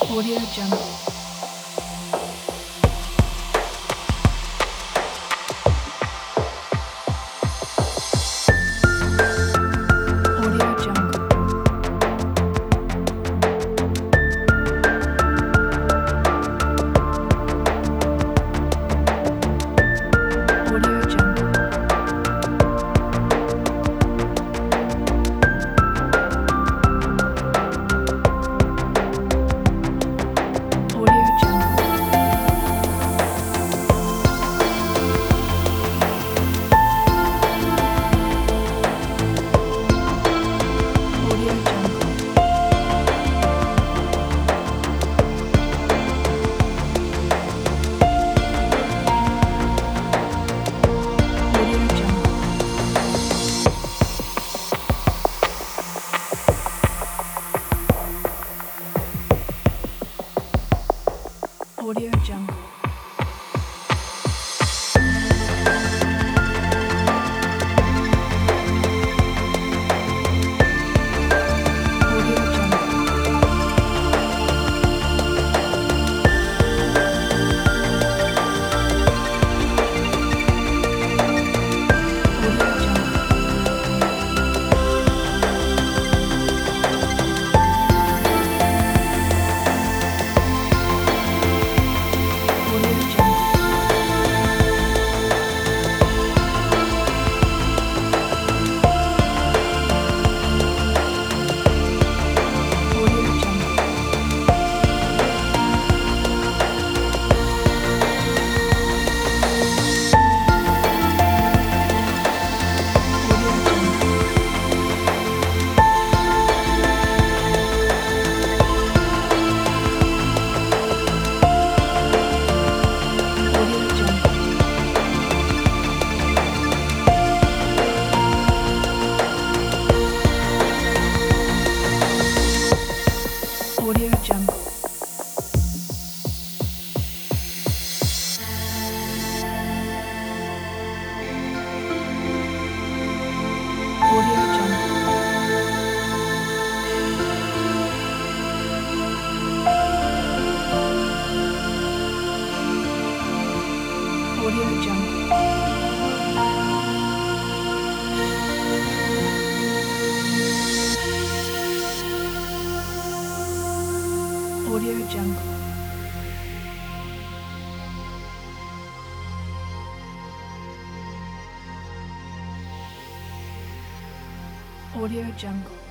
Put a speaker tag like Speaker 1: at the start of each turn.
Speaker 1: Audio Jungle. Audio Jungle. Audio Jungle. Audio Jungle. Audio Jungle. Audio Jungle. Audio Jungle. Audio Jungle. Audio Jungle. Audio Jungle. Audio Jungle. Audio Jungle. Audio Jungle. Audio Jungle. Audio Jungle. Audio Jungle. Audio Jungle. Audio Jungle.